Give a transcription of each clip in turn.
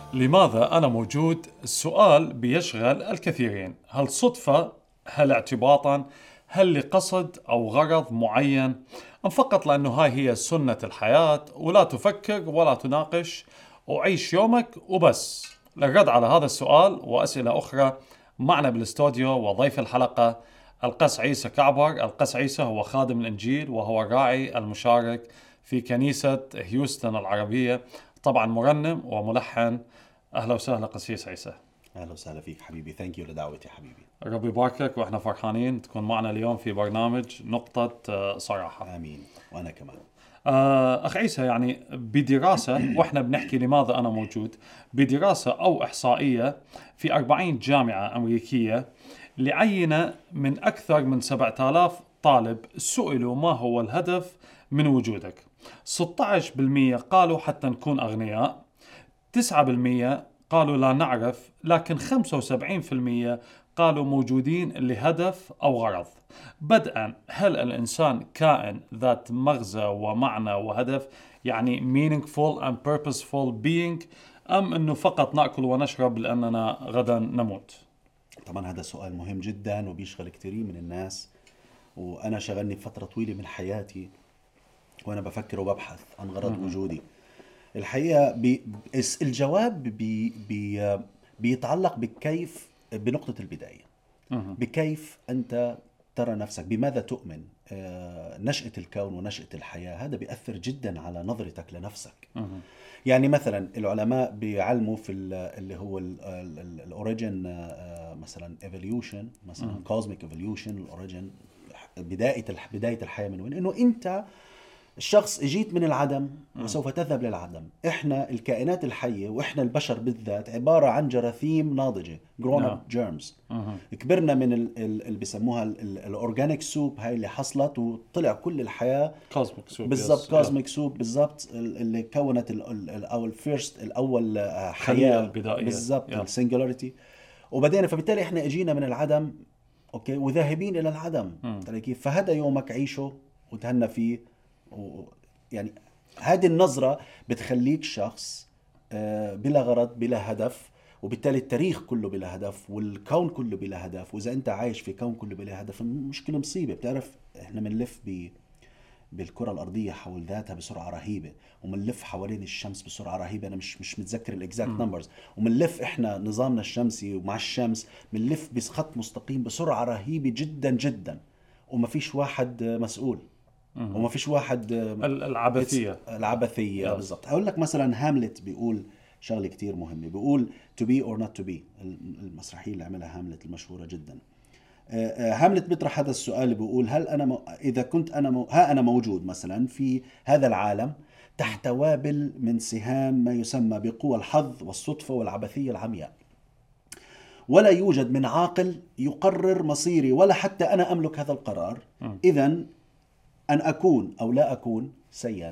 لماذا أنا موجود؟ السؤال بيشغل الكثيرين. هل صدفة؟ هل اعتباطا؟ هل لقصد أو غرض معين؟ أم فقط لأنه هاي هي سنة الحياة ولا تفكر ولا تناقش وعيش يومك وبس؟ للرد على هذا السؤال وأسئلة أخرى معنا بالاستوديو وضيف الحلقة القس عيسى كعبر. القس عيسى هو خادم الإنجيل وهو الراعي المشارك في كنيسة هيوستن العربية، طبعا مرنم وملحن. أهلا وسهلا قسيس عيسى. أهلا وسهلا فيك حبيبي، ثانك يو لدعوتي حبيبي. ربي يباركك وإحنا فرحانين تكون معنا اليوم في برنامج نقطة صراحة. آمين، وأنا كمان. أخ عيسى، يعني بدراسة وإحنا بنحكي لماذا أنا موجود، بدراسة أو إحصائية في 40 جامعة أمريكية لعينة من أكثر من 7000 طالب سئلوا ما هو الهدف من وجودك. 16% قالوا حتى نكون أغنياء، 9% قالوا لا نعرف، لكن 75% قالوا موجودين لهدف أو غرض. بدءا، هل الإنسان كائن ذات مغزى ومعنى وهدف، يعني meaningful and purposeful being، أم أنه فقط نأكل ونشرب لأننا غدا نموت؟ طبعا هذا سؤال مهم جدا وبيشغل كثيرين من الناس، وأنا شغلني فترة طويلة من حياتي وأنا بفكر وببحث عن غرض وجودي. الحقيقة الجواب بيتعلق بنقطة البداية، بكيف أنت ترى نفسك، بماذا تؤمن. نشأة الكون ونشأة الحياة هذا بيأثر جدا على نظرتك لنفسك. يعني مثلا العلماء بيعلموا في اللي هو الأوريجين، مثلا evolution، مثلا cosmic evolution، الأوريجين بداية الحياة من وين؟ إنه أنت الشخص اجيت من العدم وسوف تذهب للعدم. احنا الكائنات الحية واحنا البشر بالذات عبارة عن جراثيم ناضجة، grown up germs. كبرنا من اللي بيسموها الاورجانيك سوب، هاي اللي حصلت وطلع كل الحياة كوزميك سوب. بالضبط، كوزميك سوب بالضبط، اللي كونت او الفيرست الاول خلية حياة البدائية بالضبط، السنجولاريتي. وبعدين فبالتالي احنا اجينا من العدم، اوكي، وذاهبين الى العدم. كيف؟ فهذا يومك عيشه وتهنى فيه. يعني هذه النظرة بتخليك شخص بلا غرض بلا هدف، وبالتالي التاريخ كله بلا هدف والكون كله بلا هدف. وإذا أنت عايش في كون كله بلا هدف، مشكلة مصيبة. بتعرف إحنا منلف بالكرة الأرضية حول ذاتها بسرعة رهيبة، ومنلف حوالين الشمس بسرعة رهيبة. أنا مش متذكر الإكزاكت نمبرز. ومنلف إحنا نظامنا الشمسي ومع الشمس منلف بخط مستقيم بسرعة رهيبة جدا جدا، وما فيش واحد مسؤول وما فيش واحد. العبثية بالضبط. هقول لك مثلا هاملت بيقول شغلة كتير مهمة، بيقول to be or not to be، المسرحية اللي عملها هاملت المشهورة جدا. هاملت بيطرح هذا السؤال، بيقول هل أنا إذا كنت أنا موجود مثلا في هذا العالم تحت وابل من سهام ما يسمى بقوى الحظ والصدفة والعبثية العمياء، ولا يوجد من عاقل يقرر مصيري ولا حتى أنا أملك هذا القرار، إذن أن أكون أو لا أكون سيئا.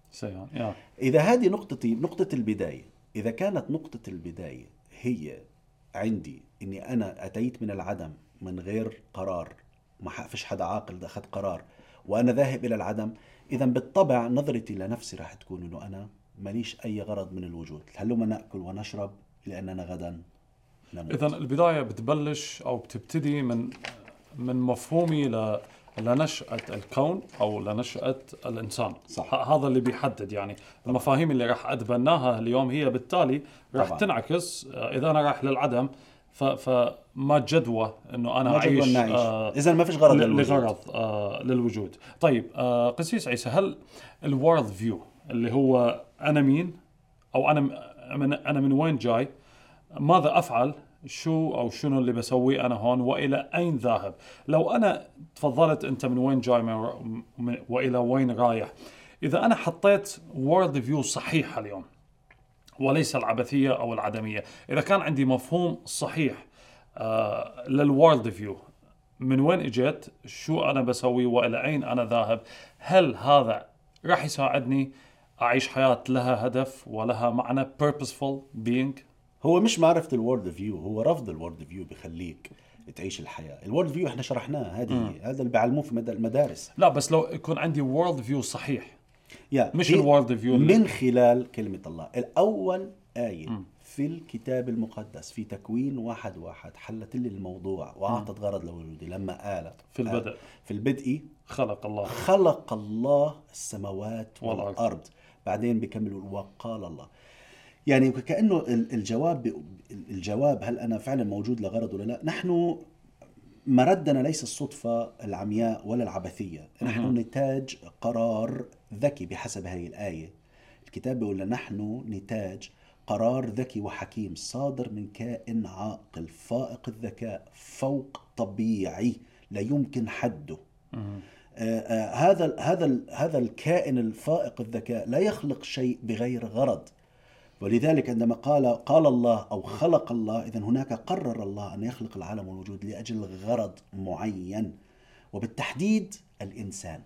إذا هذه نقطة البداية، إذا كانت نقطة البداية هي عندي إني أنا أتيت من العدم من غير قرار، ما فيش حدا عاقل أخذ قرار وأنا ذاهب إلى العدم، إذا بالطبع نظرتي لنفسي راح تكون إنه أنا ماليش أي غرض من الوجود، هلما نأكل ونشرب لأننا غدا نموت. إذن البداية بتبلش أو بتبتدي من مفهومي لنشأة الكون أو لنشأة الإنسان. صح. هذا اللي بيحدد يعني المفاهيم اللي راح أتبناها اليوم، هي بالتالي راح تنعكس. إذا أنا رايح للعدم فما جدوى إنه أنا أعيش. إذا ما فيش غرض لغرض للوجود. طيب قسيس عيسى، هل الورد فيو اللي هو أنا مين أو أنا من وين جاي، ماذا أفعل، شنو اللي بسويه أنا هون وإلى أين ذاهب؟ لو أنا تفضلت أنت من وين جاي وإلى وين رايح، إذا أنا حطيت world view صحيحة اليوم وليس العبثية أو العدمية، إذا كان عندي مفهوم صحيح للworld view، من وين إجيت، شو أنا بسوي وإلى أين أنا ذاهب، هل هذا راح يساعدني أعيش حياة لها هدف ولها معنى purposeful being؟ هو مش معرفة الورد فيو، هو رفض الورد فيو بيخليك تعيش الحياة. الورد فيو احنا شرحناه، هذا اللي بيعلموه في المدارس. لا بس لو يكون عندي وورد فيو صحيح، مش الورد فيو من خلال كلمة الله. الأول آية في الكتاب المقدس في تكوين 1:1 حلت لي الموضوع وأعطت غرض لوجودي لما قالت في البدء في البدء خلق الله السماوات والأرض. بعدين بيكملوا وقال الله. يعني كأنه الجواب هل أنا فعلا موجود لغرض ولا لا. نحن مردنا ليس الصدفة العمياء ولا العبثية، نحن نتاج قرار ذكي بحسب هذه الآية. الكتاب بيقول لنا نحن نتاج قرار ذكي وحكيم صادر من كائن عاقل فائق الذكاء فوق طبيعي لا يمكن حده. هذا الكائن الفائق الذكاء لا يخلق شيء بغير غرض. ولذلك عندما قال الله أو خلق الله، إذن هناك قرر الله أن يخلق العالم والوجود لأجل غرض معين، وبالتحديد الإنسان.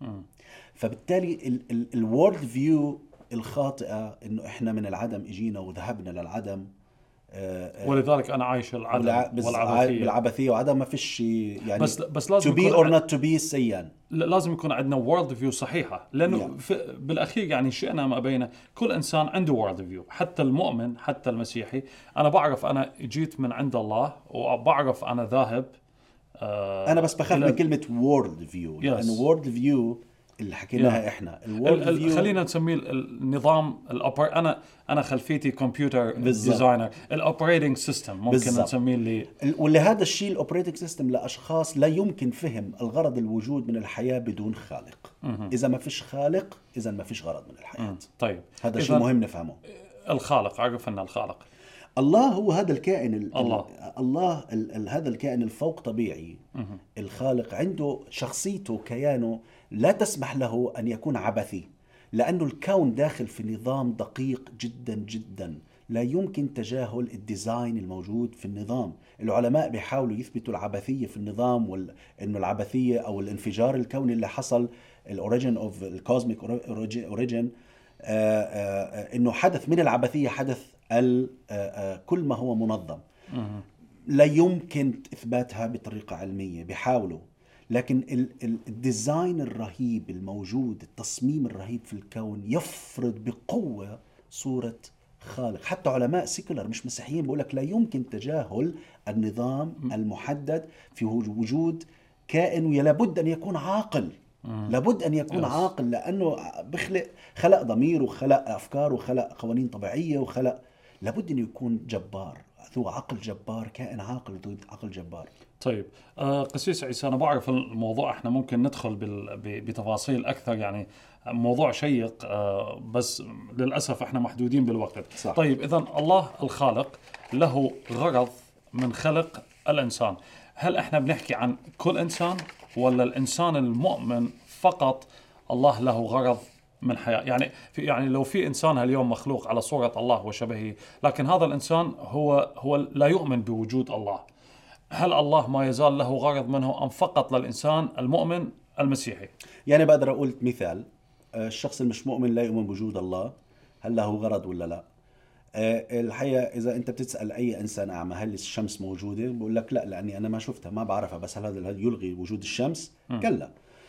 فبالتالي الورد فيو الخاطئة إنه إحنا من العدم إجينا وذهبنا للعدم، ولذلك أنا عايش العدم بالعبثية وعدم ما فيش يعني. بس لازم to be or not to be سيان. لازم يكون عندنا وورد فيو صحيحة، لأنه بالأخير يعني شئنا ما بينا كل إنسان عنده وورد فيو، حتى المؤمن حتى المسيحي. أنا بعرف أنا جيت من عند الله وبعرف أنا ذاهب. أنا بس بخاف من كلمة وورد فيو، لأنه وورد فيو اللي حكيناها احنا خلينا نسميه النظام انا خلفيتي كمبيوتر ديزاينر، الاوبريتنج سيستم ممكن نسميه واللي هذا الشيء الاوبريتنج سيستم لاشخاص لا يمكن فهم الغرض الوجود من الحياه بدون خالق. اذا ما فيش خالق اذا ما فيش غرض من الحياه. طيب هذا شيء مهم نفهمه. الخالق، عرفنا الخالق الله هو هذا الكائن الله هذا الكائن الفوق طبيعي. الخالق عنده شخصيته كيانه لا تسمح له أن يكون عبثي، لأنه الكون داخل في نظام دقيق جدا جدا لا يمكن تجاهل الديزاين الموجود في النظام. العلماء بيحاولوا يثبتوا العبثية في النظام، وإنه العبثية أو الانفجار الكوني اللي حصل الأوريجين أوف الكوزميك أوريجين، إنه حدث من العبثية، حدث كل ما هو منظم. لا يمكن إثباتها بطريقة علمية، بيحاولوا، لكن الديزاين الرهيب الموجود، التصميم الرهيب في الكون يفرض بقوة صورة خالق. حتى علماء سيكولر مش مسيحيين بيقولك لا يمكن تجاهل النظام المحدد في وجود كائن، ولابد أن يكون عاقل. لابد أن يكون عاقل، لأنه خلق ضمير وخلق أفكار وخلق قوانين طبيعية وخلق، لابد أن يكون جبار، ذو عقل جبار، كائن عاقل ذو عقل جبار. طيب قسيس عيسى، أنا بعرف الموضوع احنا ممكن ندخل بتفاصيل أكثر، يعني موضوع شيق، بس للأسف احنا محدودين بالوقت. صح. طيب إذن الله الخالق له غرض من خلق الإنسان. هل احنا بنحكي عن كل إنسان ولا الإنسان المؤمن فقط الله له غرض من حياة؟ يعني لو في إنسان اليوم مخلوق على صورة الله وشبهه، لكن هذا الإنسان هو لا يؤمن بوجود الله، هل الله ما يزال له غرض منه أم فقط للإنسان المؤمن المسيحي؟ يعني بقدر أقول مثال، الشخص المش مؤمن لا يؤمن بوجود الله، هل له غرض ولا لا؟ الحقيقة إذا أنت بتسأل أي إنسان أعمى هل الشمس موجودة، بقول لك لا، لأني أنا ما شفتها ما بعرفها. بس هل هذا يلغي وجود الشمس؟ كلا.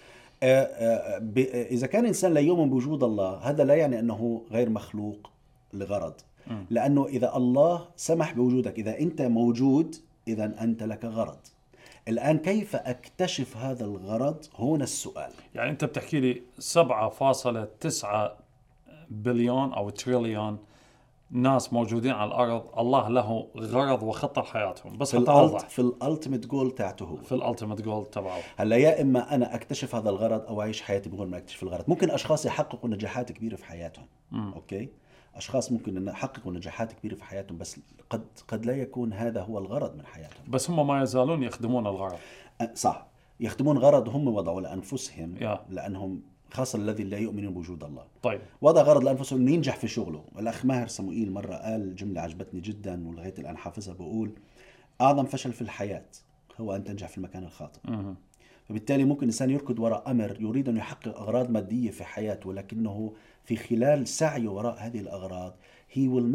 إذا كان إنسان لا يؤمن بوجود الله، هذا لا يعني أنه غير مخلوق لغرض. لأنه إذا الله سمح بوجودك، إذا أنت موجود، إذا أنت لك غرض. الآن كيف أكتشف هذا الغرض؟ هنا السؤال. يعني أنت بتحكي لي 7.9 بليون أو تريليون ناس موجودين على الأرض، الله له غرض وخطة لحياتهم، بس في الألتيميت جول تاعته، في الألتيميت جول تبعه. هلا يا إما أنا أكتشف هذا الغرض أو أعيش حياتي بغير ما أكتشف الغرض. ممكن أشخاص يحققوا نجاحات كبيرة في حياتهم، أوكي، أشخاص ممكن يحققوا نجاحات كبيرة في حياتهم، بس قد لا يكون هذا هو الغرض من حياتهم. بس هم ما يزالون يخدمون الغرض. صح، يخدمون غرض هم وضعوا لأنفسهم، لأنهم خاصة الذي لا يؤمنون بوجود الله. طيب. وضع غرض لأنفسهم إنه ينجح في شغله. الأخ ماهر صموئيل مرة قال جملة عجبتني جدا ولغاية الآن حافظها، بقول أعظم فشل في الحياة هو أن تنجح في المكان الخاطئ. فبالتالي ممكن إنسان يركض وراء أمر يريد أن يحقق أغراض مادية في حياته، ولكنه في خلال سعيه وراء هذه الأغراض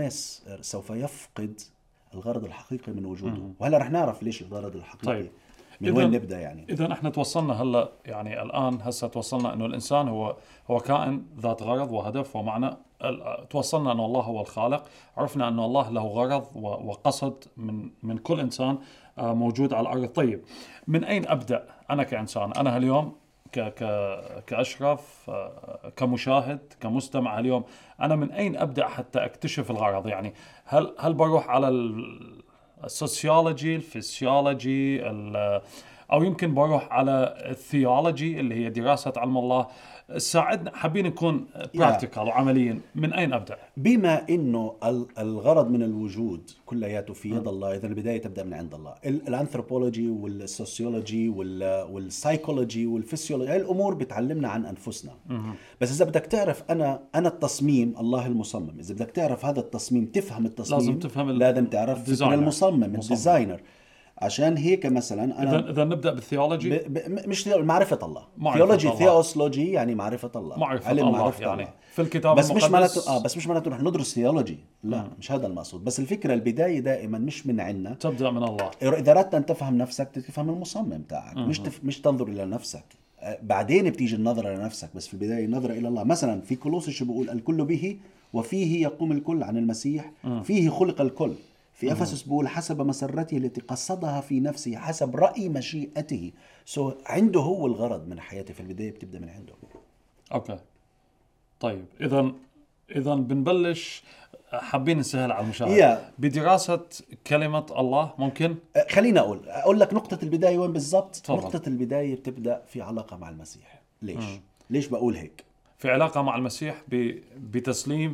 سوف يفقد الغرض الحقيقي من وجوده. وهلا رح نعرف ليش الغرض الحقيقي. طيب من وين نبدأ يعني؟ إذا احنا توصلنا هلا يعني الآن هسه توصلنا إنه الإنسان هو كائن ذات غرض وهدف ومعنى. توصلنا أنه الله هو الخالق، عرفنا أنه الله له غرض وقصد من كل إنسان موجود على الأرض. طيب من أين أبدأ أنا كإنسان؟ أنا اليوم كأشرف، كمشاهد، كمستمع اليوم، أنا من أين أبدأ حتى أكتشف الغرض؟ يعني هل بروح على السوسيولوجي، الفسيولوجي، أو يمكن بروح على الثيولوجي اللي هي دراسة علم الله؟ ساعدنا، حابين نكون براكتيكال وعمليين. من أين أبدأ؟ بما إنه الغرض من الوجود كلياته في يد الله، إذا البداية تبدأ من عند الله. الأنثروبولوجي والسوسيولوجي والسايكولوجي والفسيولوجي، هاي الأمور بتعلمنا عن أنفسنا. بس إذا بدك تعرف أنا التصميم، الله المصمم، إذا بدك تعرف هذا التصميم، تفهم التصميم، لازم تعرف فكر المصمم، الديزاينر. عشان هيك مثلا انا اذا نبدا بالثيولوجي، مش معرفه الله. ثيولوجي، ثيوسلوجي يعني معرفه الله، علم معرفة يعني الله في الكتاب بس المقدس. مش معناته نروح ندرس ثيولوجي، لا مش هذا المقصود. بس الفكره البدايه دائما مش من عنا، تبدا من الله. اذا اردت ان تفهم نفسك تفهم المصمم تاعك، مش تنظر الى نفسك. بعدين بتيجي النظره لنفسك، بس في البدايه النظره الى الله. مثلا في كولوسي شو بيقول؟ الكل به وفيه يقوم الكل، عن المسيح فيه خلق الكل. في أفسس بقول حسب مسرته التي قصدها في نفسه حسب رأي مشيئته. عنده هو الغرض من حياته، في البداية بتبدأ من عنده. أوكي طيب إذا بنبلش، حابين نسهل على المشاهد بدراسة كلمة الله. ممكن خلينا أقول لك نقطة البداية وين بالضبط. نقطة البداية بتبدأ في علاقة مع المسيح. ليش بقول هيك؟ في علاقة مع المسيح، بتسليم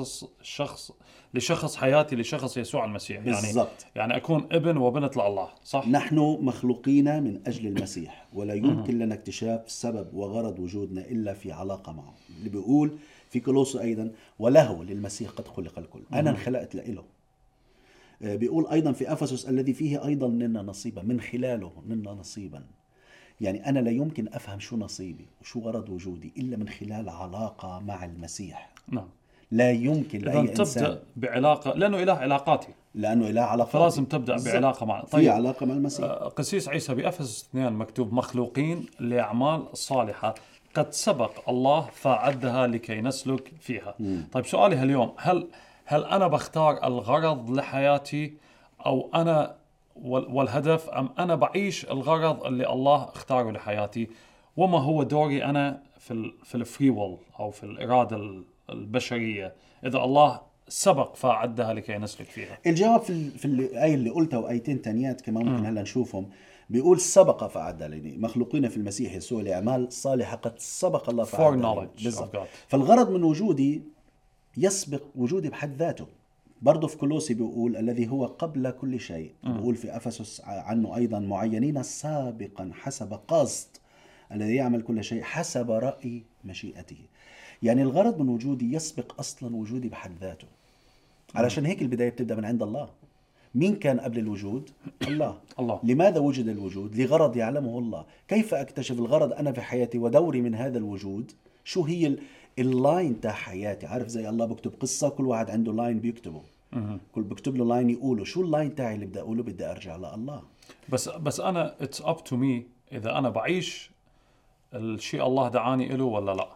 لشخص حياتي لشخص يسوع المسيح. بالزبط. يعني أكون ابن وبنت لله، صح؟ نحن مخلوقين من أجل المسيح، ولا يمكن لنا اكتشاف سبب وغرض وجودنا إلا في علاقة معه. اللي بيقول في كولوسي أيضا وله للمسيح قد خلق الكل. أنا انخلقت لإله. بيقول أيضا في أفسس الذي فيه أيضا لنا نصيبا، من خلاله لنا نصيبا. يعني أنا لا يمكن أفهم شو نصيبي وشو غرض وجودي إلا من خلال علاقة مع المسيح. نعم. لا يمكن لأي إنسان تبدأ بعلاقة، لأنه إله علاقاتي، لأنه إله علاقاتي، فلازم تبدأ بعلاقة مع طيب. في علاقة مع المسيح. قسيس عيسى بأفسس 2 مكتوب مخلوقين لأعمال صالحة قد سبق الله فأعدها لكي نسلك فيها. طيب سؤالي اليوم، هل أنا بختار الغرض لحياتي، أو أنا والهدف، أم أنا بعيش الغرض اللي الله اختاره لحياتي؟ وما هو دوري أنا في الفري ويل أو في الإرادة البشرية إذا الله سبق فأعدها لكي نسلك فيها؟ الجواب في الآية اللي قلتها وآيتين تانيات كمان ممكن هلا نشوفهم. بيقول سبق فأعدها لي، مخلوقين في المسيح يسوع لأعمال صالحة قد سبق الله فأعدها لي. فالغرض من وجودي يسبق وجودي بحد ذاته. برضو في كولوسي بيقول الذي هو قبل كل شيء. بيقول في أفسس عنه أيضا معينين سابقا حسب قصد الذي يعمل كل شيء حسب رأي مشيئته. يعني الغرض من وجودي يسبق أصلا وجودي بحد ذاته. علشان هيك البداية بتبدأ من عند الله. مين كان قبل الوجود؟ الله. لماذا وجد الوجود؟ لغرض يعلمه الله. كيف أكتشف الغرض أنا في حياتي ودوري من هذا الوجود؟ شو هي اللاين تاع حياتي؟ عارف زي الله بكتب قصة، كل واحد عنده لاين بيكتبه، كل بكتب له لاين يقوله. شو اللاين تاعي اللي بدي أقوله؟ بدي أرجع لله. بس أنا it's up to me إذا أنا بعيش الشيء الله دعاني إله ولا لا.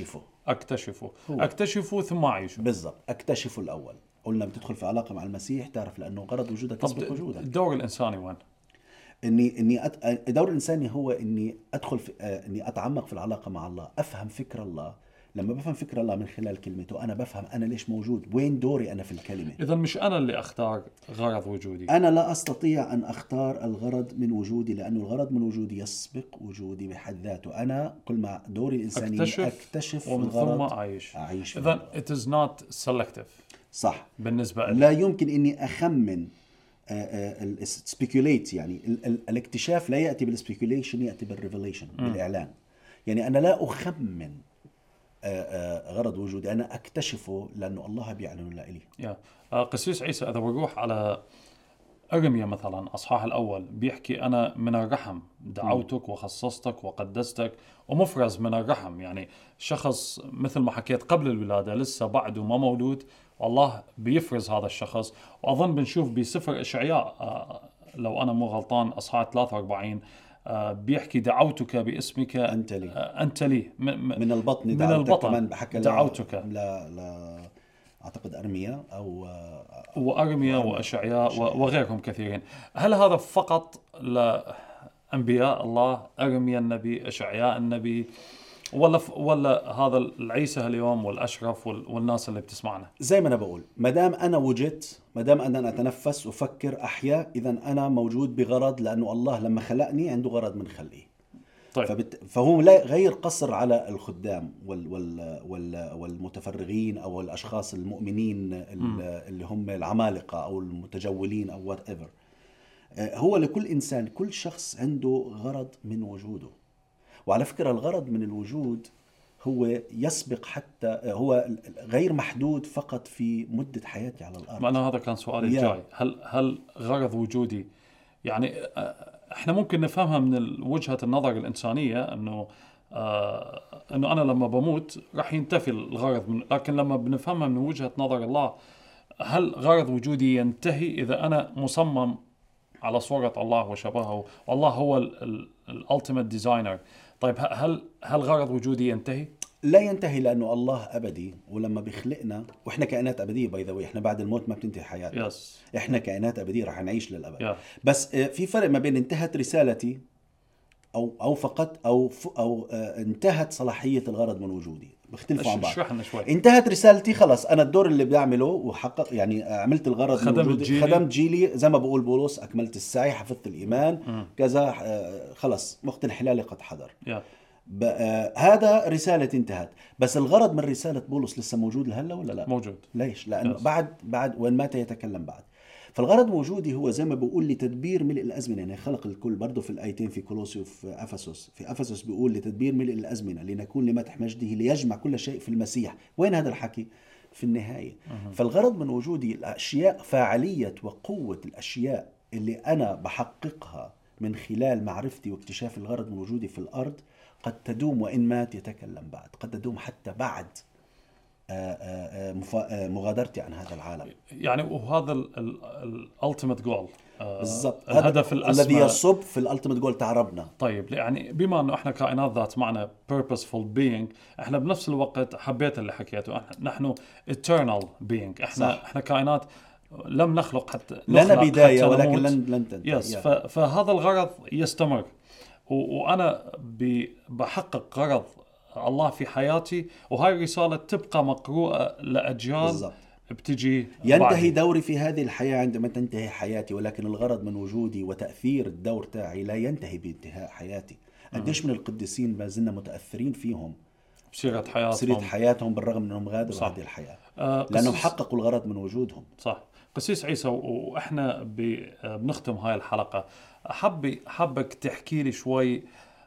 أكتشفه ثم أعيشه. بالضبط، أكتشفه الأول. قلنا بتدخل في علاقة مع المسيح تعرف لأنه غرض وجودك يسبق وجودك. الدور الإنساني وين؟ الدور الإنساني هو إني أدخل إني أتعمق في العلاقة مع الله، أفهم فكر الله. لما بفهم فكر الله من خلال كلمته أنا بفهم أنا ليش موجود، وين دوري أنا في الكلمة. إذا مش أنا اللي أختار غرض وجودي. أنا لا أستطيع أن أختار الغرض من وجودي، لأنه الغرض من وجودي يسبق وجودي بحد ذاته. أنا كل ما دوري الإنساني أكتشف ومن ثم أعيش. إذا it is not selective. صح. بالنسبة لي لا يمكن إني أخمن speculate. يعني الاكتشاف لا يأتي بالسبيكوليشن، يأتي بالريفيليشن، بالإعلان. يعني أنا لا أخمن غرض وجودي، أنا أكتشفه لأنه الله بيعلن لي. قسيس عيسى، إذا بروح على أرميا مثلا أصحاح الأول بيحكي أنا من الرحم دعوتك وخصصتك وقدستك، ومفرز من الرحم. يعني شخص مثل ما حكيت قبل الولادة لسه بعده ما مولود، والله بيفرز هذا الشخص. وأظن بنشوف بسفر إشعياء لو أنا مو غلطان أصحاح 43 بيحكي دعوتك باسمك أنت لي أنت لي من البطن من دعوتك. البطن كمان بحكى دعوتك. لا أعتقد أرميا أو وأرميا وأشعياء وغيرهم كثيرين. هل هذا فقط لأنبياء الله، أرميا النبي، أشعياء النبي، ولا هذا العيسى اليوم والأشرف والناس اللي بتسمعنا؟ زي ما أنا بقول، مدام أنا وجدت، مدام أنا أتنفس وفكر أحيا، إذا أنا موجود بغرض، لأنه الله لما خلقني عنده غرض من خلقي. طيب. فهو لا غير قصر على الخدام والمتفرغين أو الأشخاص المؤمنين اللي هم العمالقة أو المتجولين أو whatever. هو لكل إنسان، كل شخص عنده غرض من وجوده. وعلى فكرة الغرض من الوجود هو يسبق، حتى هو غير محدود فقط في مدة حياتي على الأرض. ما أنا هذا كان سؤالي الجاي. هل غرض وجودي يعني احنا ممكن نفهمها من وجهة النظر الإنسانية انه انا لما بموت راح ينتفي الغرض لكن لما بنفهمها من وجهة نظر الله، هل غرض وجودي ينتهي اذا انا مصمم على صورة الله وشبهه، والله هو الالتيميت ديزاينر؟ طيب هل غرض وجودي ينتهي؟ لا ينتهي، لأنه الله أبدي، ولما بيخلقنا وإحنا كائنات أبدية باي ذا واي، إحنا بعد الموت ما بتنتهي حياتنا. إحنا كائنات أبدية رح نعيش للأبد. بس في فرق ما بين انتهت رسالتي أو فقط أو انتهت صلاحية الغرض من وجودي، بيختلفوا عن بعض. اشرحنا شوي. انتهت رسالتي خلاص، أنا الدور اللي بعمله وحقق، يعني عملت الغرض من وجودي، خدمت جيلي زي ما بقول بولس، أكملت السعي، حفظت الإيمان كذا، خلاص وقت الحلال قد حضر. هذا رسالة انتهت. بس الغرض من رسالة بولس لسه موجود لهلا ولا لا؟ موجود. ليش؟ لأنه بعد وين مات يتكلم بعد. فالغرض موجودي هو زي ما بقول لتدبير ملء الأزمنة، يعني خلق الكل. برضه في الآيتين في كولوسي وفي أفسس، في أفسس بيقول لتدبير ملء الأزمنة لنكون لمدح مجده ليجمع كل شيء في المسيح. وين هذا الحكي؟ في النهاية. فالغرض من وجودي الأشياء، فاعلية وقوة الأشياء اللي أنا بحققها من خلال معرفتي واكتشاف الغرض من وجودي في الأرض قد تدوم، وإن مات يتكلم بعد، قد تدوم حتى بعد مغادرتي عن هذا العالم. يعني وهذا الالتيميت جول بالضبط، الهدف الأسمى الذي يصب في الالتيميت جول تاع ربنا. طيب، يعني بما انه احنا كائنات ذات معنى purposeful being، احنا بنفس الوقت حبيت اللي حكيته، نحن eternal being، احنا كائنات لم نخلق حتى لنا بداية ولكن لن تنتهي. فهذا الغرض يستمر، وأنا بحقق غرض الله في حياتي، وهاي الرسالة تبقى مقروءة لأجيال بالزبط. بتجي ينتهي بعدي. دوري في هذه الحياة عندما تنتهي حياتي، ولكن الغرض من وجودي وتأثير الدور تاعي لا ينتهي بانتهاء حياتي. قديش من القديسين ما زلنا متأثرين فيهم بسيرة حياتهم بالرغم من أنهم غادروا هذه الحياة، لأنهم حققوا الغرض من وجودهم. صح. قسيس عيسى، وإحنا بنختم هاي الحلقة، حبك تحكي لي شوي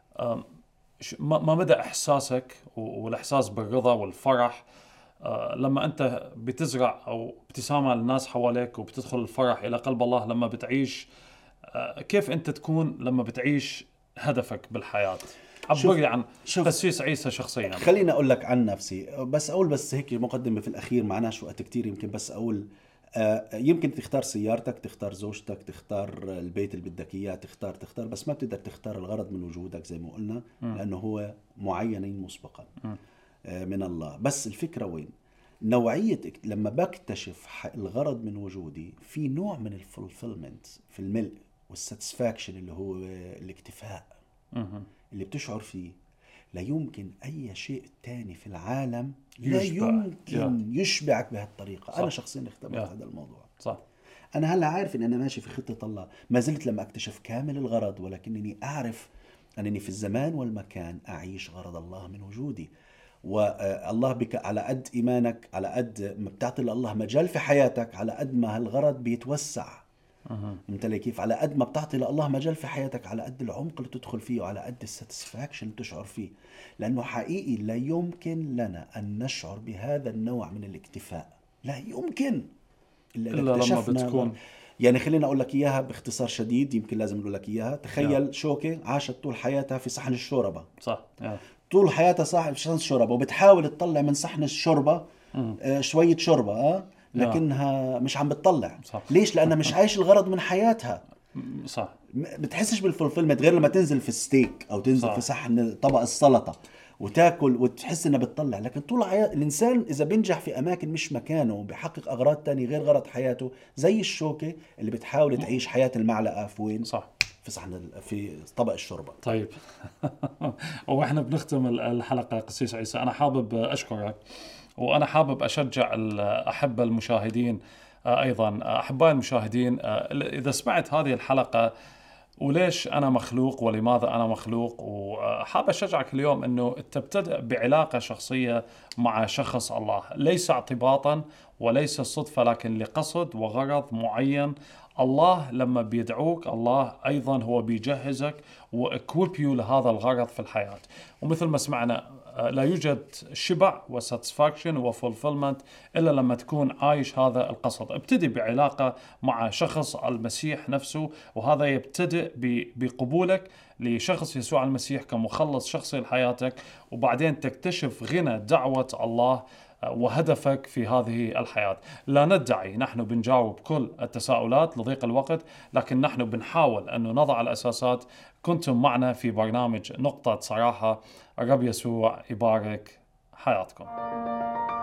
ما مدى إحساسك والإحساس بالرضا والفرح لما أنت بتزرع أو بتسامع الناس حواليك وبتدخل الفرح إلى قلب الله لما بتعيش. كيف أنت تكون لما بتعيش هدفك بالحياة؟ عبري عن قسيس عيسى شخصيا. خليني أقول لك عن نفسي، بس هيك مقدمة في الأخير، معناش وقت كتير، يمكن بس أقول يمكن تختار سيارتك، تختار زوجتك، تختار البيت اللي بدك إياه، تختار بس ما بتقدر تختار الغرض من وجودك زي ما قلنا، لأنه هو معين مسبقا من الله. بس الفكرة وين؟ نوعية لما بكتشف الغرض من وجودي، في نوع من الفولفيلمنت، في الملء والساتسفاكشن اللي هو الاكتفاء اللي بتشعر فيه لا يمكن أي شيء تاني في العالم لا يمكن يشبعك بهالطريقة. صح. أنا شخصيا اختبرت هذا الموضوع. صح. أنا هلأ عارف إن أنا ماشي في خطة الله، ما زلت لما أكتشف كامل الغرض، ولكنني أعرف أنني في الزمان والمكان أعيش غرض الله من وجودي. والله بك على قد إيمانك، على قد ما بتعطي الله مجال في حياتك، على قد ما هالغرض بيتوسع. انت ليه كيف؟ على قد ما بتعطي لله مجال في حياتك، على قد العمق اللي تدخل فيه، وعلى قد الساتسفاكشن اللي تشعر فيه. لانه حقيقي لا يمكن لنا ان نشعر بهذا النوع من الاكتفاء، لا يمكن الا لما بتكون. يعني خلينا اقول لك اياها باختصار شديد، يمكن لازم اقول لك اياها. تخيل شوكة عاشت طول حياتها في صحن الشوربة. صح. طول حياتها صاحب صحن الشوربة، وبتحاول تطلع من صحن الشوربة شوية شوربة، لكنها مش عم بتطلع. صح. ليش؟ لأنها مش عايش الغرض من حياتها. صح. بتحسش بالفولفيلمنت غير لما تنزل في ستيك او تنزل صح. في صحن طبق السلطه وتاكل وتحس انها بتطلع. لكن طول الانسان اذا بينجح في اماكن مش مكانه وبيحقق اغراض تانية غير غرض حياته، زي الشوكه اللي بتحاول تعيش حياه المعلقه في وين؟ صح. في في طبق الشوربه. طيب. واحنا بنختم الحلقة قسيس عيسى، أنا حابب أشكرك، وأنا حابب أشجع الأحبة المشاهدين أيضا أحبائي المشاهدين، إذا سمعت هذه الحلقة وليش أنا مخلوق ولماذا أنا مخلوق، وحاب أشجعك اليوم أنه تبتدأ بعلاقة شخصية مع شخص الله، ليس اعتباطا وليس صدفة، لكن لقصد وغرض معين. الله لما بيدعوك الله أيضا هو بيجهزك وإكويبيو لهذا الغرض في الحياة. ومثل ما سمعنا لا يوجد شبع وساتسفاكشن وفولفيلمنت إلا لما تكون عايش هذا القصد. ابتدي بعلاقة مع شخص المسيح نفسه، وهذا يبتدئ بقبولك لشخص يسوع المسيح كمخلص شخصي لحياتك، وبعدين تكتشف غنى دعوة الله وهدفك في هذه الحياة. لا ندعي نحن بنجاوب كل التساؤلات لضيق الوقت، لكن نحن بنحاول أن نضع الأساسات. كنتم معنا في برنامج نقطة صراحة. الرب يسوع يبارك حياتكم.